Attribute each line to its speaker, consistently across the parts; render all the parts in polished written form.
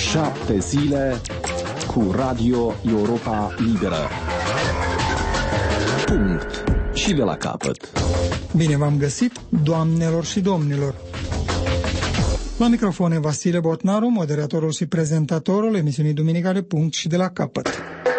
Speaker 1: 7 zile cu Radio Europa Liberă. Punct. Și de la capăt.
Speaker 2: Bine v-am găsit, doamnelor și domnilor. La microfon e Vasile Botnaru, moderatorul și prezentatorul emisiunii duminicale Punct și de la capăt.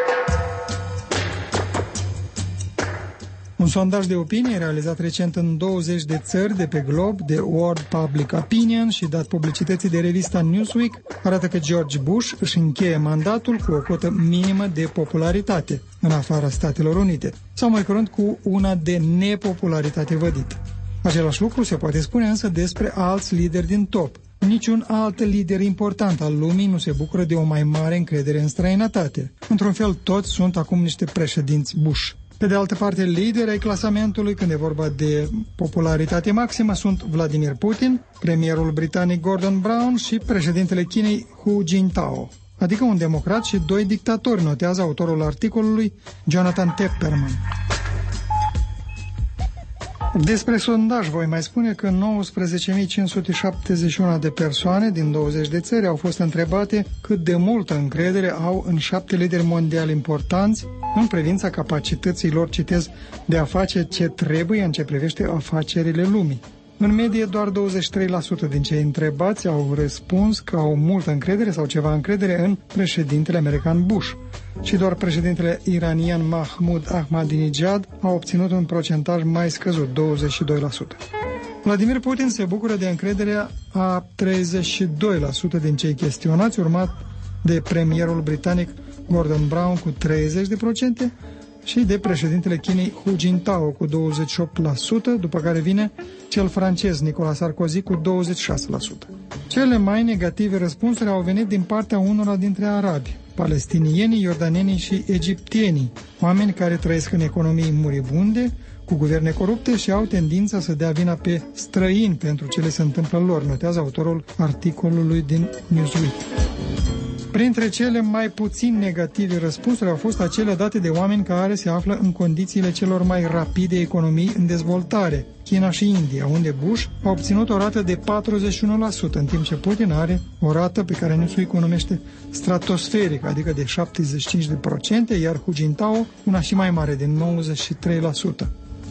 Speaker 2: Un sondaj de opinie realizat recent în 20 de țări de pe glob de World Public Opinion și dat publicității de revista Newsweek arată că George Bush își încheie mandatul cu o cotă minimă de popularitate în afara Statelor Unite, sau mai curând cu una de nepopularitate vădită. Același lucru se poate spune însă despre alți lideri din top. Niciun alt lider important al lumii nu se bucură de o mai mare încredere în străinătate. Într-un fel, toți sunt acum niște președinți Bush. Pe de altă parte, lideri ai clasamentului, când e vorba de popularitate maximă, sunt Vladimir Putin, premierul britanic Gordon Brown și președintele Chinei Hu Jintao, adică un democrat și doi dictatori, notează autorul articolului Jonathan Tepperman. Despre sondaj voi mai spune că 19.571 de persoane din 20 de țări au fost întrebate cât de multă încredere au în 7 lideri mondiali importanți în privința capacității lor, citez, de a face ce trebuie în ce privește afacerile lumii. În medie, doar 23% din cei întrebați au răspuns că au multă încredere sau ceva încredere în președintele american Bush. Și doar președintele iranian Mahmoud Ahmadinejad a obținut un procentaj mai scăzut, 22%. Vladimir Putin se bucură de încrederea a 32% din cei chestionați, urmat de premierul britanic Gordon Brown cu 30% și de președintele Chinei Hu Jintao cu 28%, după care vine cel francez Nicolas Sarkozy cu 26%. Cele mai negative răspunsuri au venit din partea unora dintre arabi, palestinienii, iordanienii și egiptienii, oameni care trăiesc în economii muribunde, cu guverne corupte și au tendința să dea vina pe străini pentru ce le se întâmplă lor, notează autorul articolului din Newsweek. Printre cele mai puțin negative răspunsuri au fost acele date de oameni care se află în condițiile celor mai rapide economii în dezvoltare, China și India, unde Bush a obținut o rată de 41%, în timp ce Putin are o rată pe care Newsweek o numește stratosferică, adică de 75%, iar Hu Jintao una și mai mare, de 93%.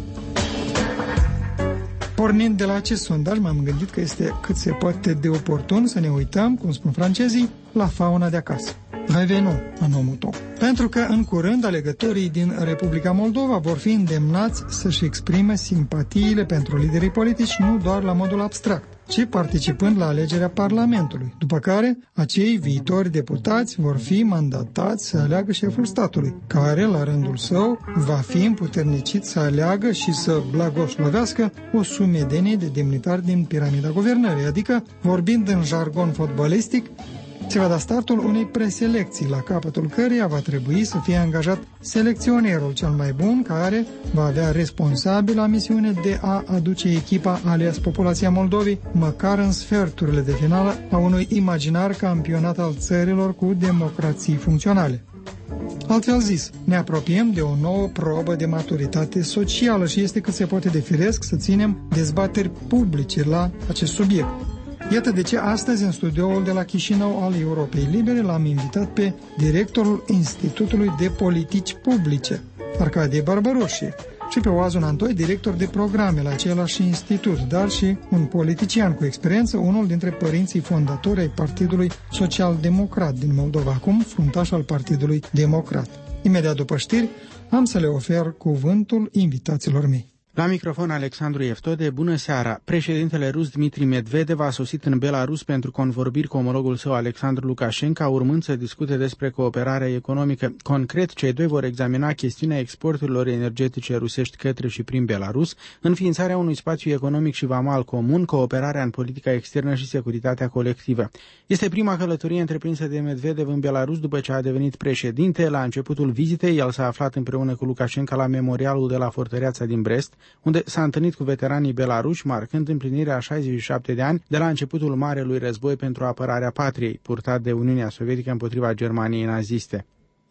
Speaker 2: Pornind de la acest sondaj, m-am gândit că este cât se poate de oportun să ne uităm, cum spun francezii, la fauna de acasă. Revenons à nos moutons. Pentru că în curând alegătorii din Republica Moldova vor fi îndemnați să-și exprime simpatiile pentru liderii politici nu doar la modul abstract, ci participând la alegerea Parlamentului, după care acei viitori deputați vor fi mandatați să aleagă șeful statului, care, la rândul său, va fi împuternicit să aleagă și să blagoslovească o sumedenie de demnitari din piramida guvernării, adică, vorbind în jargon fotbalistic, se va da startul unei preselecții, la capătul căreia va trebui să fie angajat selecționerul cel mai bun, care va avea responsabilă misiune de a aduce echipa, alias populația Moldovei, măcar în sferturile de finală a unui imaginar campionat al țărilor cu democrații funcționale. Altfel zis, ne apropiem de o nouă probă de maturitate socială și este cât se poate de firesc să ținem dezbateri publice la acest subiect. Iată de ce astăzi, în studioul de la Chișinău al Europei Libere, l-am invitat pe directorul Institutului de Politici Publice, Arcadie Barbaroșie, și pe Oazun Antoi, director de programe la același institut, dar și un politician cu experiență, unul dintre părinții fondatori ai Partidului Social-Democrat din Moldova, acum fruntaș al Partidului Democrat. Imediat după știri, am să le ofer cuvântul invitaților mei.
Speaker 3: La microfon Alexandru Eftode, bună seara! Președintele rus Dmitri Medvedev a sosit în Belarus pentru convorbiri cu omologul său Alexandru Lukashenko, urmând să discute despre cooperarea economică. Concret, cei doi vor examina chestiunea exporturilor energetice rusești către și prin Belarus, înființarea unui spațiu economic și vamal comun, cooperarea în politica externă și securitatea colectivă. Este prima călătorie întreprinsă de Medvedev în Belarus după ce a devenit președinte. La începutul vizitei, el s-a aflat împreună cu Lukashenko la memorialul de la fortăreața din Brest, unde s-a întâlnit cu veteranii belaruși, marcând împlinirea a 67 de ani de la începutul Marelui Război pentru apărarea patriei, purtat de Uniunea Sovietică împotriva Germaniei naziste.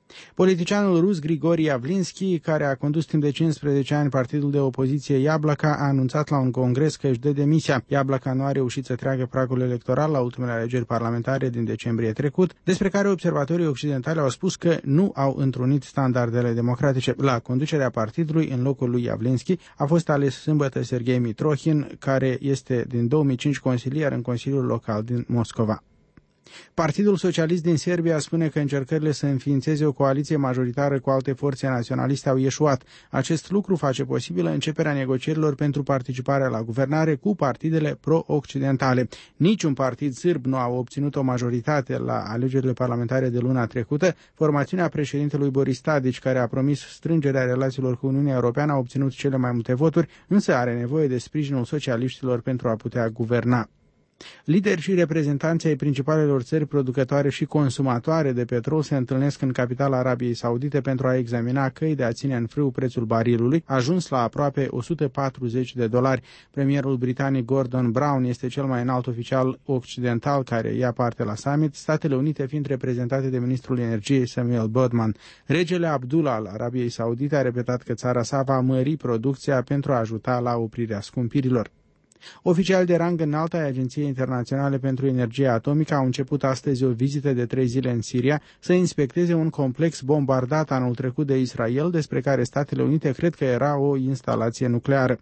Speaker 3: Politicianul rus Grigori Yavlinski, care a condus timp de 15 ani partidul de opoziție Yablaka, a anunțat la un congres că își dă demisia. Yablaka nu a reușit să treacă pragul electoral la ultimele alegeri parlamentare din decembrie trecut, despre care observatorii occidentali au spus că nu au întrunit standardele democratice. La conducerea partidului, în locul lui Yavlinski, a fost ales sâmbătă Serghei Mitrohin, care este din 2005 consilier în Consiliul Local din Moscova. Partidul Socialist din Serbia spune că încercările să înființeze o coaliție majoritară cu alte forțe naționaliste au ieșuat. Acest lucru face posibilă începerea negocierilor pentru participarea la guvernare cu partidele pro-occidentale. Niciun partid sârb nu a obținut o majoritate la alegerile parlamentare de luna trecută. Formațiunea președintelui Boris Tadić, care a promis strângerea relațiilor cu Uniunea Europeană, a obținut cele mai multe voturi, însă are nevoie de sprijinul socialiștilor pentru a putea guverna. Lideri și reprezentanții ai principalelor țări producătoare și consumatoare de petrol se întâlnesc în capitala Arabiei Saudite pentru a examina căi de a ține în frâu prețul barilului, ajuns la aproape $140. Premierul britanic Gordon Brown este cel mai înalt oficial occidental care ia parte la summit, Statele Unite fiind reprezentate de ministrul energiei Samuel Bodman. Regele Abdullah al Arabiei Saudite a repetat că țara sa va mări producția pentru a ajuta la oprirea scumpirilor. Oficiali de rang înalt ai Agenției Internaționale pentru Energie Atomică au început astăzi o vizită de 3 zile în Siria să inspecteze un complex bombardat anul trecut de Israel, despre care Statele Unite cred că era o instalație nucleară.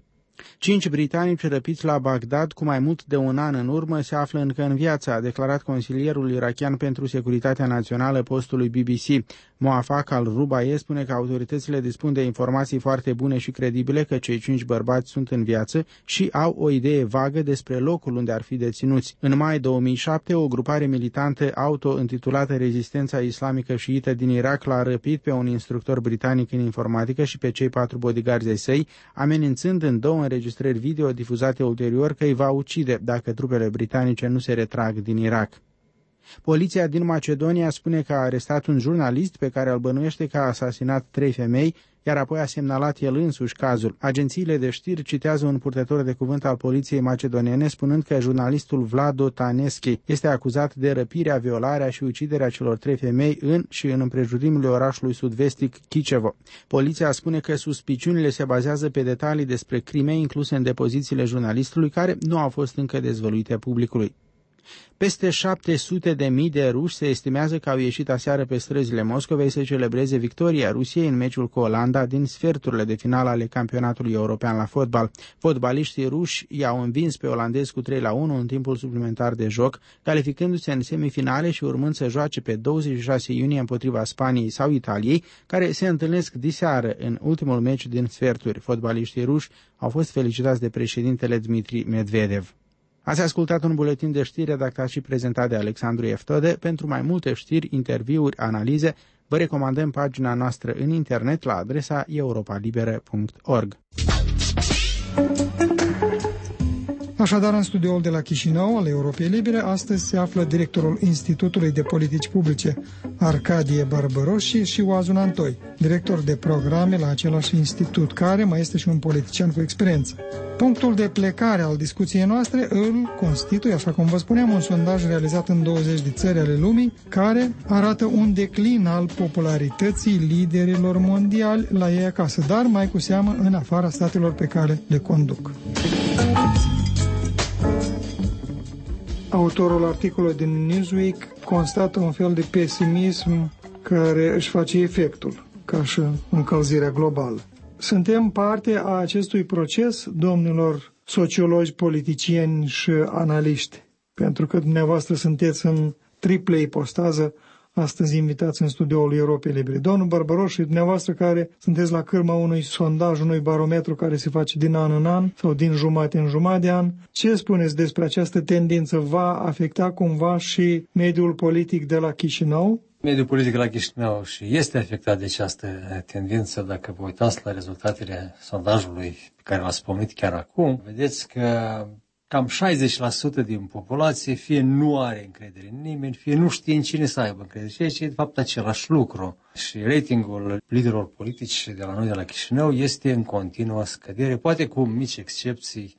Speaker 3: 5 britanici răpiți la Bagdad cu mai mult de un an în urmă se află încă în viață, a declarat consilierul irakian pentru securitatea națională postului BBC. Moafak al-Rubaie spune că autoritățile dispun de informații foarte bune și credibile că cei 5 bărbați sunt în viață și au o idee vagă despre locul unde ar fi deținuți. În mai 2007, o grupare militantă auto-intitulată Rezistența Islamică Șiită din Irak l-a răpit pe un instructor britanic în informatică și pe cei 4 bodyguards ai săi, amenințând în 2 înregistrări video difuzate ulterior că îi va ucide dacă trupele britanice nu se retrag din Irak. Poliția din Macedonia spune că a arestat un jurnalist pe care îl bănuiește că a asasinat 3 femei, iar apoi a semnalat el însuși cazul. Agențiile de știri citează un purtător de cuvânt al poliției macedoniene spunând că jurnalistul Vlado Taneschi este acuzat de răpirea, violarea și uciderea celor 3 femei în și în împrejurimile orașului sud-vestic Chicevo. Poliția spune că suspiciunile se bazează pe detalii despre crime incluse în depozițiile jurnalistului care nu au fost încă dezvăluite publicului. Peste 700.000 de ruși se estimează că au ieșit aseară pe străzile Moscovei să celebreze victoria Rusiei în meciul cu Olanda din sferturile de finală ale campionatului european la fotbal. Fotbaliștii ruși i-au învins pe olandezi cu 3-1 în timpul suplimentar de joc, calificându-se în semifinale și urmând să joace pe 26 iunie împotriva Spaniei sau Italiei, care se întâlnesc diseară în ultimul meci din sferturi. Fotbaliștii ruși au fost felicitați de președintele Dmitri Medvedev. Ați ascultat un buletin de știri redactat și prezentat de Alexandru Eftode. Pentru mai multe știri, interviuri, analize, vă recomandăm pagina noastră în internet la adresa europalibera.org.
Speaker 2: Așadar, în studioul de la Chișinău al Europei Libere, astăzi se află directorul Institutului de Politici Publice, Arcadie Barbăroși, și Oazun Antoi, director de programe la același institut, care mai este și un politician cu experiență. Punctul de plecare al discuției noastre îl constituie, așa cum vă spuneam, un sondaj realizat în 20 de țări ale lumii, care arată un declin al popularității liderilor mondiali la ei acasă, dar mai cu seamă în afara statelor pe care le conduc. Autorul articolului din Newsweek constată un fel de pesimism care își face efectul, ca și încălzirea globală. Suntem parte a acestui proces, domnilor sociologi, politicieni și analiști, pentru că dumneavoastră sunteți în triple ipostază, astăzi invitați în studioul Europei Libere. Domnul Barbăroș și dumneavoastră care sunteți la cârma unui sondaj, unui barometru care se face din an în an sau din jumătate în jumătate de an, ce spuneți despre această tendință? Va afecta cumva și mediul politic de la Chișinău?
Speaker 4: Mediul politic la Chișinău și este afectat de această tendință. Dacă vă uitați la rezultatele sondajului pe care l-ați spomenit chiar acum, vedeți că cam 60% din populație fie nu are încredere în nimeni, fie nu știe în cine să aibă încredere. Și aici e de fapt același lucru. Și ratingul liderilor politici de la noi de la Chișinău este în continuă scădere, poate cu mici excepții, să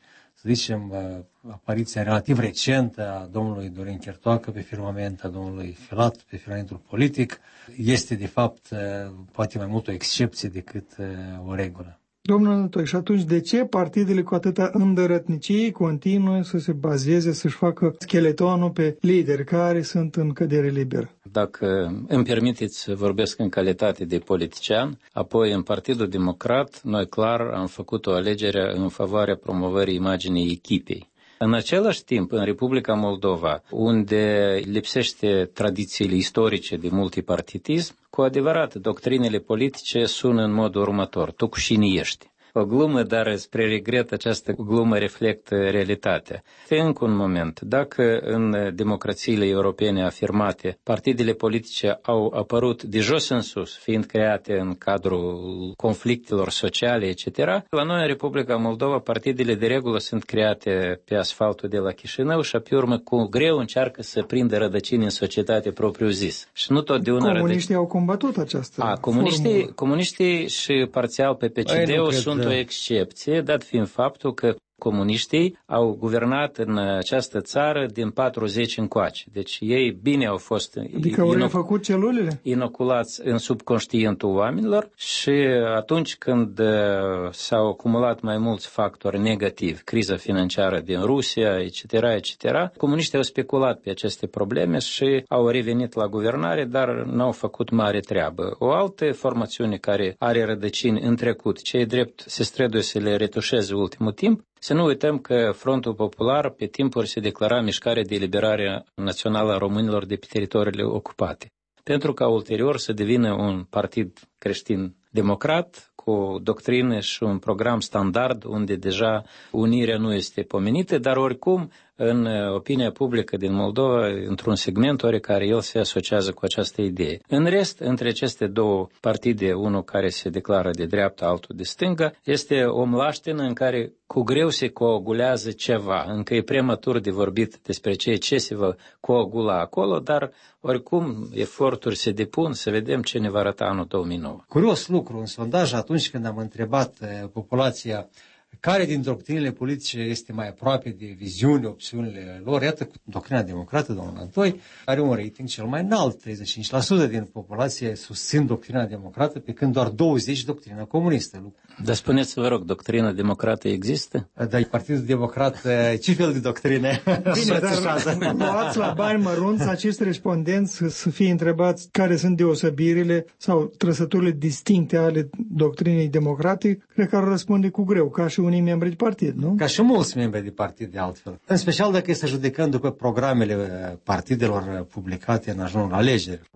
Speaker 4: zicem, apariția relativ recentă a domnului Dorin Chertoacă pe firmament, a domnului Filat pe firmamentul politic, este de fapt poate mai mult o excepție decât o regulă.
Speaker 2: Domnul Nătoi, și atunci de ce partidele cu atâta îndărătnicie continuă să se bazeze, să-și facă scheletonul pe lideri care sunt în cădere liberă?
Speaker 5: Dacă îmi permiteți să vorbesc în calitate de politician, apoi în Partidul Democrat, noi clar am făcut o alegere în favoarea promovării imaginii echipei. În același timp, în Republica Moldova, unde lipsește tradițiile istorice de multipartitism, cu adevărat, doctrinele politice sună în modul următor: tu cu cine ești? O glumă, dar spre regret această glumă reflectă realitatea. Încă un moment, dacă în democrațiile europene afirmate partidele politice au apărut de jos în sus, fiind create în cadrul conflictelor sociale, etc., la noi în Republica Moldova partidele de regulă sunt create pe asfaltul de la Chișinău și pe urmă cu greu încearcă să prindă rădăcini în societate propriu-zis. Și nu totdeauna
Speaker 2: comuniștii au combatut această
Speaker 5: comuniștii și parțial pe PCD-ul sunt o excepție, dat fiind faptul că comuniștii au guvernat în această țară din 40 încoace. Deci ei bine au fost
Speaker 2: făcut celulele?
Speaker 5: Inoculați în subconștientul oamenilor și atunci când s-au acumulat mai mulți factori negativi, criza financiară din Rusia, etc., comuniștii au speculat pe aceste probleme și au revenit la guvernare, dar n-au făcut mare treabă. O altă formațiune care are rădăcini în trecut, ce-i drept se străduie să le retușeze ultimul timp, să nu uităm că Frontul Popular pe timpuri se declara mișcare de eliberare națională a românilor de pe teritoriile ocupate, pentru ca ulterior să devină un partid creștin-democrat cu o doctrină și un program standard unde deja unirea nu este pomenită, dar oricum în opinia publică din Moldova, într-un segment oricare, el se asociază cu această idee. În rest, între aceste două partide, unul care se declară de dreapta, altul de stânga, este o mlaștină în care cu greu se coagulează ceva. Încă e prematur de vorbit despre ce se va coagula acolo, dar oricum eforturi se depun să vedem ce ne va arăta anul 2009.
Speaker 4: Curios lucru, în sondaj atunci când am întrebat populația care din doctrinele politice este mai aproape de viziunile, opțiunile lor, iată, doctrina democrată, domnul Nătoi, are un rating cel mai înalt, 35% din populație susțin doctrina democrată, pe când doar 20% doctrina comunistă.
Speaker 5: Dar spuneți, vă rog, doctrina democrată există?
Speaker 4: Dar Partidul Democrat, ce fel de doctrine?
Speaker 2: Bine, dar luați la bani mărunți acești respondenți să fie întrebați care sunt deosebirile sau trăsăturile distincte ale doctrinei democrate, cred că ar răspunde cu greu, ca și unii membri de partid, nu?
Speaker 4: Ca și mulți membri de partid, de altfel. În special dacă este judecând după programele partidelor publicate în ajunul alegerilor.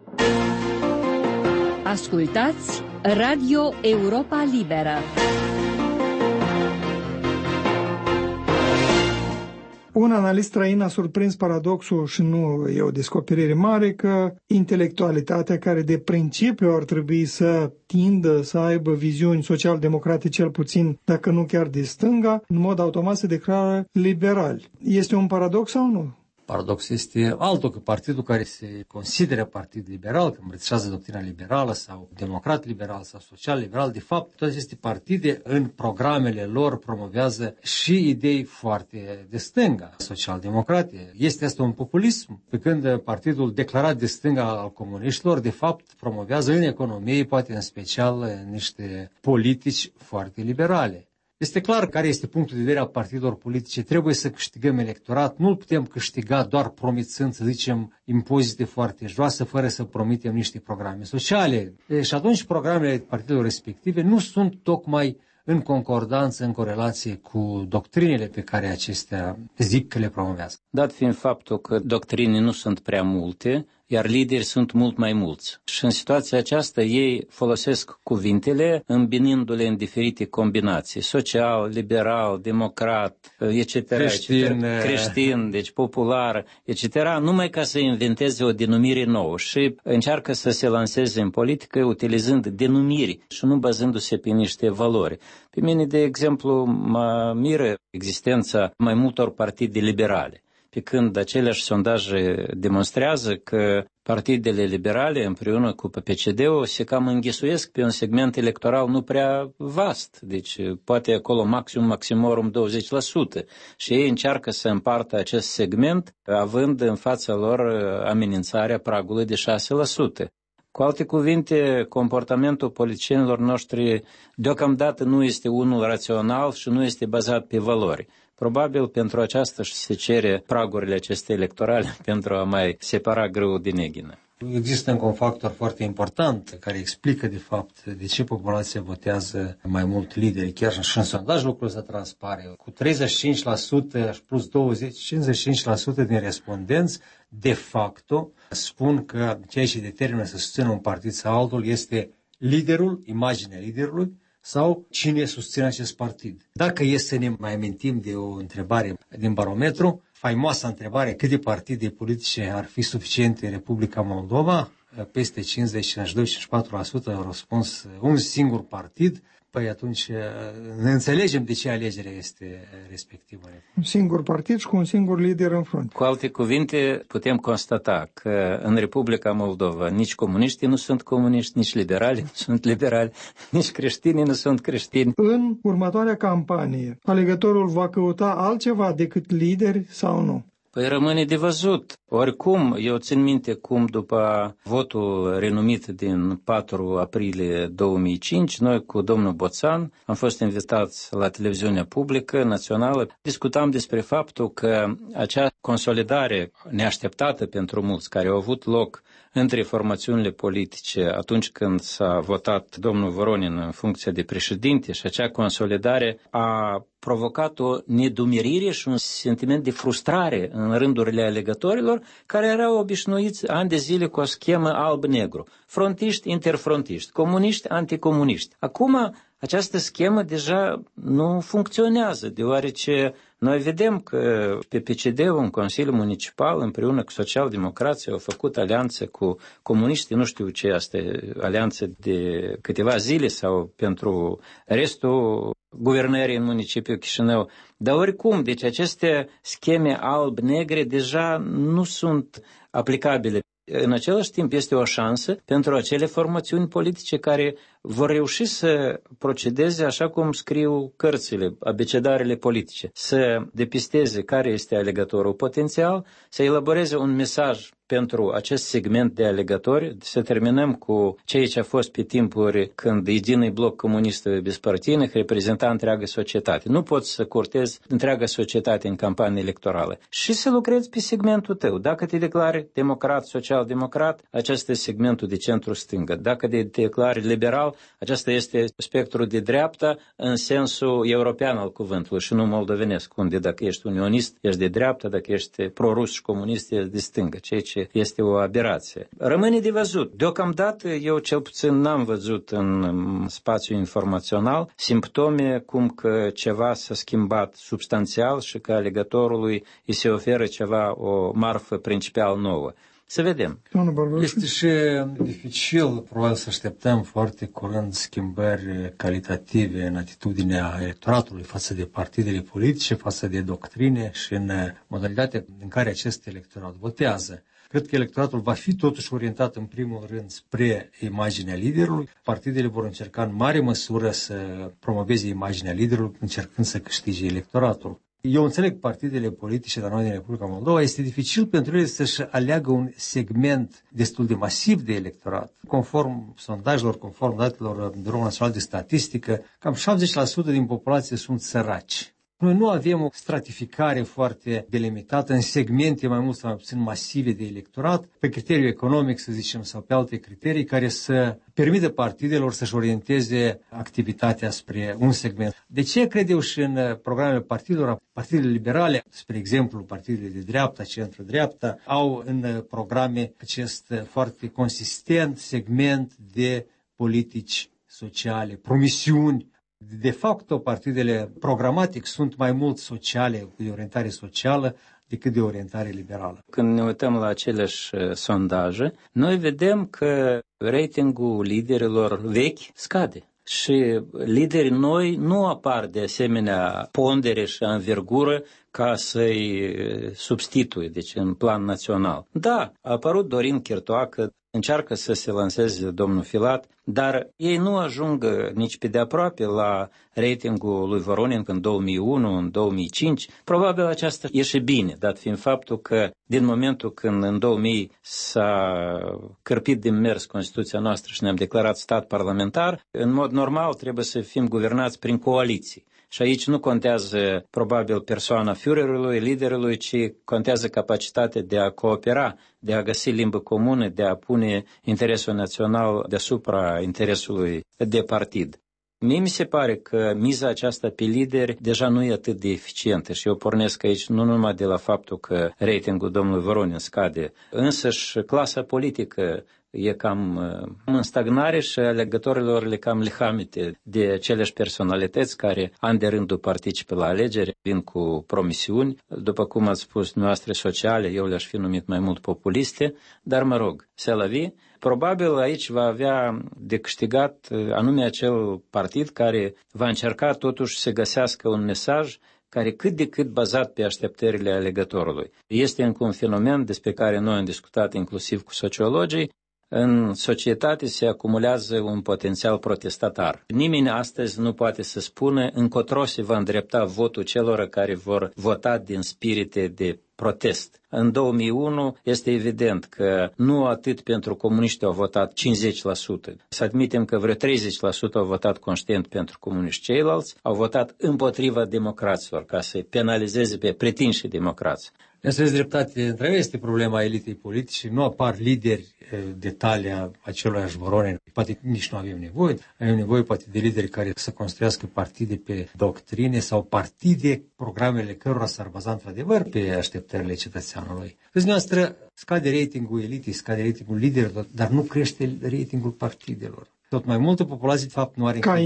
Speaker 6: Ascultați Radio Europa Liberă.
Speaker 2: Un analist străin a surprins paradoxul, și nu e o descoperire mare, că intelectualitatea care de principiu ar trebui să tindă să aibă viziuni social-democrate, cel puțin dacă nu chiar de stânga, în mod automat se declară liberali. Este un paradox sau nu?
Speaker 4: Paradox este altul, că partidul care se consideră partid liberal, că îmbrățișează doctrina liberală sau democrat liberal sau social liberal, de fapt, toate aceste partide în programele lor promovează și idei foarte de stânga, social-democrate. Este asta un populism, pe când partidul declarat de stânga al comuniștilor, de fapt, promovează în economie, poate în special, niște politici foarte liberale. Este clar care este punctul de vedere al partidelor politice. Trebuie să câștigăm electorat. Nu-l putem câștiga doar promițând, să zicem, impozite foarte joase, fără să promitem niște programe sociale. Și atunci programele partidelor respective nu sunt tocmai în concordanță, în corelație cu doctrinele pe care acestea zic că le promovează.
Speaker 5: Dat fiind faptul că doctrine nu sunt prea multe, iar lideri sunt mult mai mulți. Și în situația aceasta ei folosesc cuvintele îmbinându-le în diferite combinații. Social, liberal, democrat, etc. Creștin, deci popular, etc. Numai ca să inventeze o denumire nouă și încearcă să se lanseze în politică utilizând denumiri și nu bazându-se pe niște valori. Pe mine, de exemplu, mă miră existența mai multor partide liberale. pe când aceleași sondaje demonstrează că partidele liberale împreună cu PPCD-ul se cam înghesuiesc pe un segment electoral nu prea vast, deci poate acolo maximorum 20%, și ei încearcă să împartă acest segment având în fața lor amenințarea pragului de 6%. Cu alte cuvinte, comportamentul politicienilor noștri deocamdată nu este unul rațional și nu este bazat pe valori. Probabil pentru aceasta se cere pragurile acestea electorale pentru a mai separa grâul din neghină.
Speaker 4: Există încă un factor foarte important care explică de fapt de ce populația votează mai mult lideri. Chiar și în sondaj lucrul ăsta transpare. Cu 35% plus 55% din respondenți de facto spun că ceea ce determină să susțină un partid sau altul este liderul, imaginea liderului, sau cine susține acest partid. Dacă e să ne mai amintim de o întrebare din barometru, faimoasa întrebare, câte partide politice ar fi suficiente în Republica Moldova, peste 52-54% au răspuns un singur partid. Păi atunci ne înțelegem de ce alegere este respectivă.
Speaker 2: Un singur partid și cu un singur lider în frunte.
Speaker 5: Cu alte cuvinte, putem constata că în Republica Moldova nici comuniștii nu sunt comuniști, nici liberali nu sunt liberali, nici creștinii nu sunt creștini.
Speaker 2: În următoarea campanie, alegătorul va căuta altceva decât lideri sau nu?
Speaker 5: Păi rămâne de văzut. Oricum, eu țin minte cum după votul renumit din 4 aprilie 2005, noi cu domnul Boțan am fost invitați la televiziunea publică națională. Discutam despre faptul că acea consolidare neașteptată pentru mulți, care au avut loc între formațiunile politice atunci când s-a votat domnul Voronin în funcție de președinte, și acea consolidare a provocat o nedumerire și un sentiment de frustrare în rândurile alegătorilor care erau obișnuiți ani de zile cu o schemă alb-negru. Frontiști, interfrontiști, comuniști, anticomuniști. Acum această schemă deja nu funcționează, deoarece noi vedem că PPCD-ul în Consiliul Municipal împreună cu Social-Democrații au făcut alianțe cu comuniștii, nu știu ce este, alianțe de câteva zile sau pentru restul guvernării în municipiul Chișinău. Dar oricum, deci aceste scheme alb-negre deja nu sunt aplicabile. În același timp este o șansă pentru acele formațiuni politice care vor reuși să procedeze așa cum scriu cărțile, abecedarele politice, să depisteze care este alegătorul potențial, să elaboreze un mesaj pentru acest segment de alegători, să terminăm cu ceea ce a fost pe timpuri când Единый bloc comunist bezpartinic reprezenta întreaga societate. Nu poți să curtezi întreaga societate în campanie electorală și să lucrezi pe segmentul tău. Dacă te declari democrat, social-democrat, acesta este segmentul de centru-stângă. Dacă te declari liberal, acesta este spectrul de dreapta în sensul european al cuvântului și nu moldovenesc, unde dacă ești unionist, ești de dreapta, dacă ești pro-rus și comunist, ești de stângă, ceea ce este o aberație. Rămâne de văzut. Deocamdată, eu cel puțin n-am văzut în spațiu informațional simptome cum că ceva s-a schimbat substanțial și că alegătorului îi se oferă ceva, o marfă principal nouă. Să vedem.
Speaker 4: Este și dificil, probabil, să așteptăm foarte curând schimbări calitative în atitudinea electoratului față de partidele politice, față de doctrine și în modalitatea în care acest electorat votează. Cred că electoratul va fi totuși orientat în primul rând spre imaginea liderului. Partidele vor încerca în mare măsură să promoveze imaginea liderului, încercând să câștige electoratul. Eu înțeleg partidele politice, dar noi din Republica Moldova, este dificil pentru ele să-și aleagă un segment destul de masiv de electorat. Conform sondajelor, conform datelor Biroului Național de Statistică, cam 70% din populație sunt săraci. Noi nu avem o stratificare foarte delimitată în segmente mai mult sau mai puțin masive de electorat, pe criteriu economic, să zicem, sau pe alte criterii, care să permită partidelor să-și orienteze activitatea spre un segment. De ce cred eu și în programele partidelor, partidele liberale, spre exemplu, partidele de dreapta, centru-dreapta, au în programe acest foarte consistent segment de politici sociale, promisiuni. De fapt, partidele programatic sunt mai mult sociale, de orientare socială, decât de orientare liberală.
Speaker 5: Când ne uităm la aceleași sondaje, noi vedem că ratingul liderilor vechi scade. Și liderii noi nu apar de asemenea pondere și anvergură ca să-i substituie, deci în plan național. Da, a apărut Dorin Chirtoacă, încearcă să se lanseze domnul Filat, dar ei nu ajung nici pe de aproape la ratingul lui Voronin în 2001, în 2005. Probabil aceasta ieșe bine, dat fiind faptul că din momentul când în 2000 s-a cărpit din mers Constituția noastră și ne-am declarat stat parlamentar, în mod normal trebuie să fim guvernați prin coaliții. Și aici nu contează probabil persoana Führerului, liderului, ci contează capacitatea de a coopera, de a găsi limbă comună, de a pune interesul național deasupra interesului de partid. Mie mi se pare că miza aceasta pe lideri deja nu e atât de eficientă și eu pornesc aici nu numai de la faptul că ratingul domnului Voronin scade, însăși clasa politică e cam în stagnare și alegătorilor le cam lihamite de aceleași personalități care an de rândul participă la alegeri, vin cu promisiuni, după cum ați spus, noastre sociale, eu le-aș fi numit mai mult populiste, dar mă rog, c'est la vie. Probabil aici va avea de câștigat anume acel partid care va încerca totuși să găsească un mesaj care cât de cât bazat pe așteptările alegătorului. Este încă un fenomen despre care noi am discutat inclusiv cu sociologii. În societate se acumulează un potențial protestatar. Nimeni astăzi nu poate să spună încotro se va îndrepta votul celor care vor vota din spirite de protest. În 2001 este evident că nu atât pentru comuniști au votat 50%. Să admitem că vreo 30% au votat conștient pentru comuniști, ceilalți au votat împotriva democraților, ca să penalizeze pe pretinși democrați.
Speaker 4: Să aveți dreptate, într-adevăr este problema elitei politice, nu apar lideri de talia aceluiași Voronin, poate nici nu avem nevoie, avem nevoie poate de lideri care să construiască partide pe doctrine sau partide, programele cărora s-ar baza într-adevăr pe așteptările cetățeanului. Deci noastră scade ratingul elitei, scade ratingul liderilor, dar nu crește ratingul partidelor. Tot mai multă populație, de fapt, nu are încredere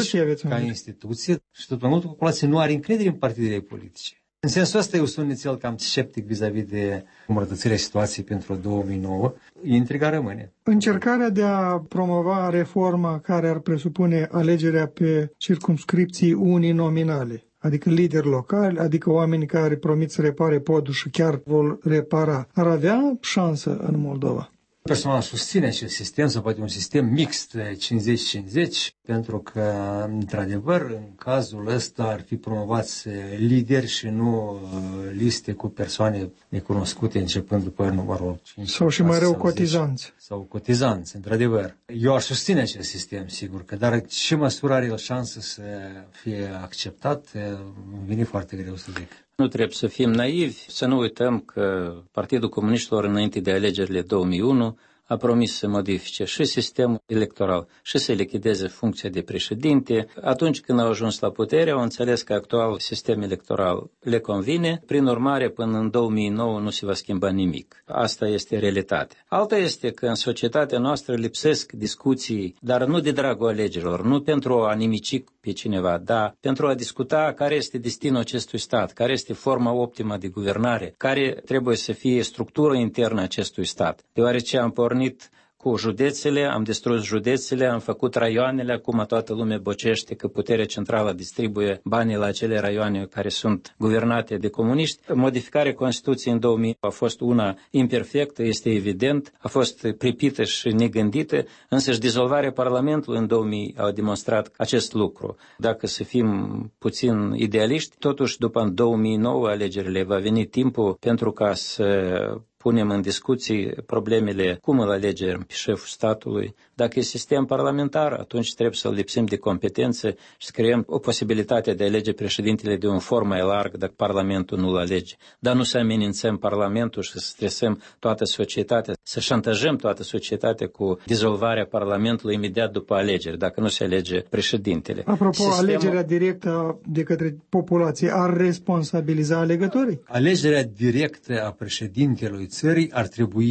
Speaker 4: ca instituție și tot mai multă populație nu are încredere în partidele politice. În sensul ăsta eu sunt nițel cam sceptic vis-a-vis de îmbunătățirea situației pentru 2009. Intriga rămâne.
Speaker 2: Încercarea de a promova reforma care ar presupune alegerea pe circumscripții uninominale, adică lideri locali, adică oameni care promit să repare podul și chiar vor repara, ar avea șansă în Moldova?
Speaker 4: Personal susține acest sistem, sau poate un sistem mixt 50-50, pentru că, într-adevăr, în cazul ăsta ar fi promovați lideri și nu liste cu persoane necunoscute începând după numărul 5.
Speaker 2: Sau și mai rău cotizanți.
Speaker 4: Sau cotizanți, într-adevăr. Eu aș susține acest sistem, sigur, că dar ce măsură are el șansă să fie acceptat, îmi vine foarte greu să zic.
Speaker 5: Nu trebuie să fim naivi, să nu uităm că Partidul Comuniștilor înainte de alegerile 2001 a promis să modifice și sistemul electoral și să lichideze funcția de președinte. Atunci când au ajuns la putere, au înțeles că actualul sistem electoral le convine. Prin urmare, până în 2009 nu se va schimba nimic. Asta este realitatea. Alta este că în societatea noastră lipsesc discuții, dar nu de dragul alegerilor, nu pentru a nimici pe cineva, dar pentru a discuta care este destinul acestui stat, care este forma optimă de guvernare, care trebuie să fie structura internă a acestui stat. Deoarece am pornit cu județele, am distrus județele, am făcut raioanele, acum toată lumea bocește că puterea centrală distribuie banii la acele raioane care sunt guvernate de comuniști. Modificarea Constituției în 2000 a fost una imperfectă, este evident, a fost pripită și negândită, însă și dizolvarea Parlamentului în 2000 a demonstrat acest lucru. Dacă să fim puțin idealiști, totuși după în 2009 alegerile va veni timpul pentru ca să punem în discuții problemele cum îl alegem pe șeful statului. Dacă e sistem parlamentar, atunci trebuie să-l lipsim de competențe și să creăm o posibilitate de a alege președintele de un for mai larg dacă Parlamentul nu-l alege. Dar nu să amenințăm Parlamentul și să stresăm toată societatea, să șantajăm toată societatea cu dizolvarea Parlamentului imediat după alegeri, dacă nu se alege președintele.
Speaker 2: Apropo, alegerea directă de către populație ar responsabiliza alegătorii?
Speaker 4: Alegerea directă a președintelui țării ar trebui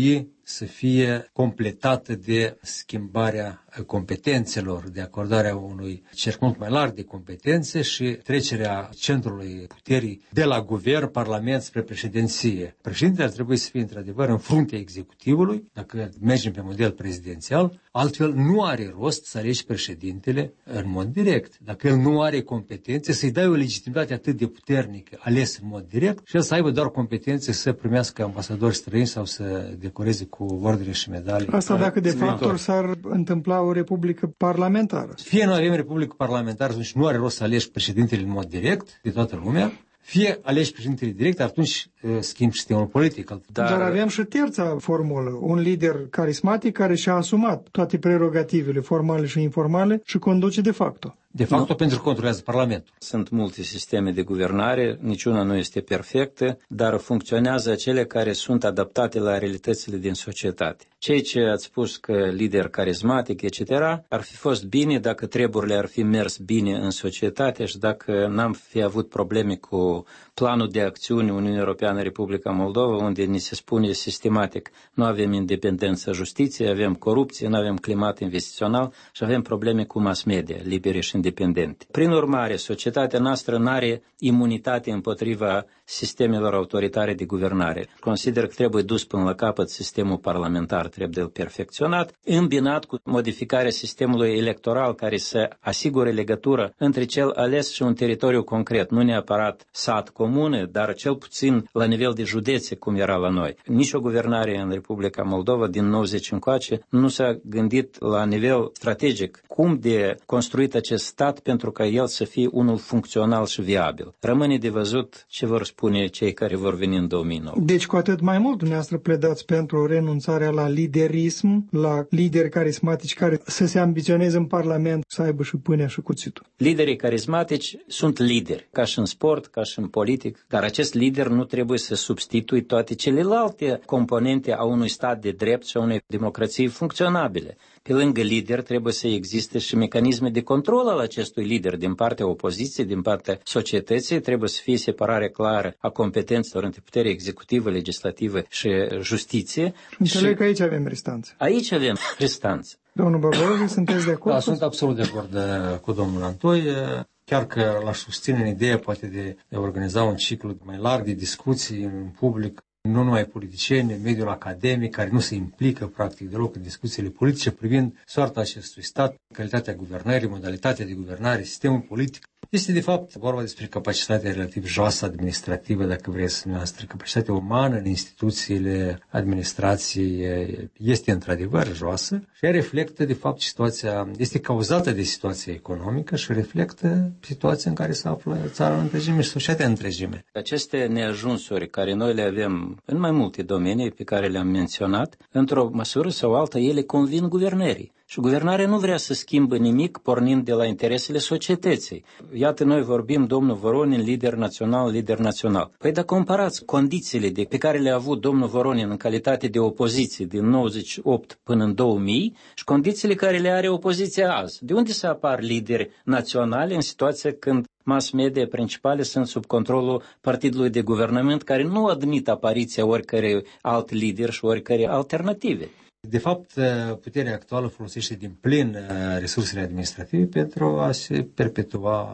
Speaker 4: să fie completată de schimbarea competențelor, de acordarea unui cerc mult mai larg de competențe și trecerea centrului puterii de la guvern, parlament spre președinție. Președintele ar trebui să fie într-adevăr în fruntea executivului, dacă mergem pe model prezidențial, altfel nu are rost să alegi președintele în mod direct. Dacă el nu are competențe, să-i dai o legitimitate atât de puternică ales în mod direct și el să aibă doar competențe să primească ambasadori străini sau să decoreze cu ordine și medalii.
Speaker 2: Asta dacă de fapt s-ar întâmpla o republică parlamentară.
Speaker 4: Fie nu avem republică parlamentară, atunci nu are rost să alegi președintele în mod direct de toată lumea, fie alegi președintele direct, atunci schimbi sistemul politic.
Speaker 2: Dar avem și terța formulă, un lider carismatic care și-a asumat toate prerogativele formale și informale și conduce de facto.
Speaker 4: De fapt, pentru că controlează Parlamentul.
Speaker 5: Sunt multe sisteme de guvernare, niciuna nu este perfectă, dar funcționează cele care sunt adaptate la realitățile din societate. Cei ce ați spus că lider carismatic, etc., ar fi fost bine dacă treburile ar fi mers bine în societate și dacă n-am fi avut probleme cu planul de acțiune Uniunea Europeană-Republica Moldova, unde ni se spune sistematic nu avem independență justiției, avem corupție, nu avem climat investițional și avem probleme cu mass media, libere și independente. Prin urmare, societatea noastră nu are imunitate împotriva sistemelor autoritare de guvernare. Consider că trebuie dus până la capăt sistemul parlamentar, trebuie perfecționat, îmbinat cu modificarea sistemului electoral care să asigure legătură între cel ales și un teritoriu concret, nu neapărat sat, comune, dar cel puțin la nivel de județe, cum era la noi. Nici o guvernare în Republica Moldova din 90 încoace nu s-a gândit la nivel strategic cum de construit acest stat pentru ca el să fie unul funcțional și viabil. Rămâne de văzut ce vor spune cei care vor veni în 2009.
Speaker 2: Deci cu atât mai mult dumneavoastră pledați pentru renunțarea la liderism, la lideri carismatici care să se ambiționeze în Parlament, să aibă și pâinea și cuțitul.
Speaker 5: Liderii carismatici sunt lideri, ca și în sport, ca și în politic, dar acest lider nu trebuie să substituie toate celelalte componente a unui stat de drept și a unei democrații funcționabile. Pe lângă lider trebuie să existe și mecanisme de control al acestui lider din partea opoziției, din partea societății, trebuie să fie separare clară a competențelor între putere executivă, legislativă și justiție.
Speaker 2: Înțeleg că aici avem restanțe.
Speaker 5: Aici avem restanțe.
Speaker 2: Domnul Bărbăroviu, sunteți de acord?
Speaker 4: Da, sunt absolut de acord cu domnul Antoi. Chiar că l-aș susține în ideea poate de a organiza un ciclu mai larg de discuții în public, nu numai politicieni, mediul academic, care nu se implică practic deloc în discuțiile politice privind soarta acestui stat, calitatea guvernării, modalitatea de guvernare, sistemul politic. Este de fapt vorba despre capacitatea relativ joasă administrativă, dacă vreți noastră. Capacitatea umană în instituțiile administrației este într-adevăr joasă și ea reflectă de fapt situația, este cauzată de situația economică și reflectă situația în care se află țara în întregime și societatea în întregime.
Speaker 5: Aceste neajunsuri care noi le avem în mai multe domenii pe care le-am menționat, într-o măsură sau alta, ele convin guvernării. Și guvernarea nu vrea să schimbă nimic pornind de la interesele societății. Iată, noi vorbim, domnul Voronin, lider național. Păi dacă comparați condițiile pe care le-a avut domnul Voronin în calitate de opoziție din 98 până în 2000 și condițiile care le are opoziția azi, de unde să apar lideri naționali în situația când mass media principale sunt sub controlul partidului de guvernament care nu admit apariția oricărei alt lider și oricărei alternative?
Speaker 4: De fapt, puterea actuală folosește din plin resursele administrative pentru a se perpetua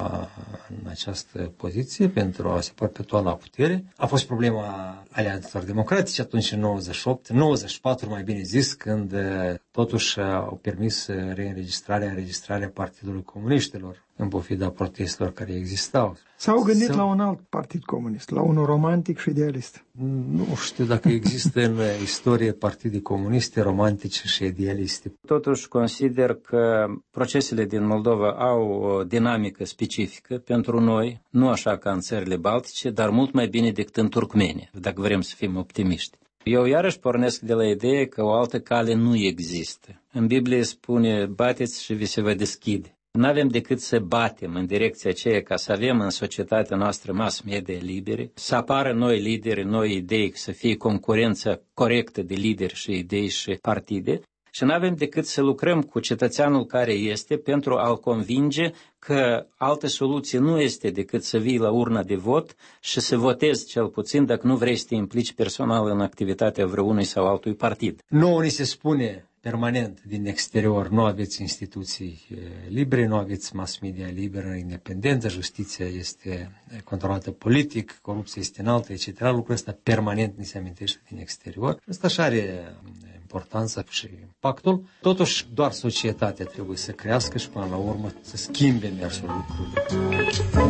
Speaker 4: în această poziție, pentru a se perpetua la putere. A fost problema alianțelor democratice atunci în 94 mai bine zis, când totuși au permis înregistrarea Partidului Comuniștilor în pofida protestelor care existau.
Speaker 2: S-au gândit la un alt partid comunist, la unul romantic și idealist.
Speaker 4: Nu știu dacă există în istorie partide comuniste, romantice și idealiste.
Speaker 5: Totuși consider că procesele din Moldova au o dinamică specifică pentru noi, nu așa ca în țările baltice, dar mult mai bine decât în Turkmenia, dacă vrem să fim optimiști. Eu iarăși pornesc de la idee că o altă cale nu există. În Biblie spune, bateți și vi se va deschide. Nu avem decât să batem în direcția aceea ca să avem în societatea noastră mass media libere, să apară noi lideri, noi idei, să fie concurența corectă de lideri și idei și partide Și nu avem decât să lucrăm cu cetățeanul care este pentru a-l convinge că altă soluție nu este decât să vii la urna de vot și să votezi cel puțin dacă nu vrei să te implici personal în activitatea vreunui sau altui partid.
Speaker 4: Nouă ni se spune permanent din exterior, nu aveți instituții libere, nu aveți mass media liberă, independentă, justiția este controlată politic, corupția este înaltă, etc. Lucrul ăsta permanent ni se amintește din exterior. Asta și are importanța și impactul. Totuși, doar societatea trebuie să crească și până la urmă să schimbe mersul lucrurilor.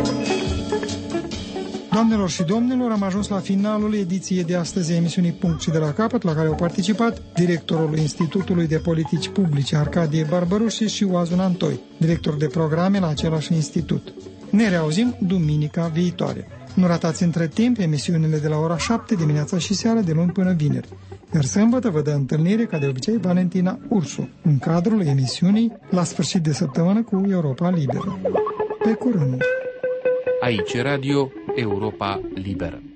Speaker 2: Doamnelor și domnilor, am ajuns la finalul ediției de astăzi a emisiunii Punct și de la capăt, la care au participat directorul Institutului de Politici Publice Arcadie Barbaruși și Oazun Antoi, director de programe la același institut. Ne reauzim duminica viitoare. Nu ratați între timp emisiunile de la ora 7 dimineața și seara, de luni până vineri. Iar sâmbătă vă dă întâlnire, ca de obicei, Valentina Ursu, în cadrul emisiunii La sfârșit de săptămână cu Europa Liberă. Pe curând!
Speaker 7: Aici Radio Europa Liberă.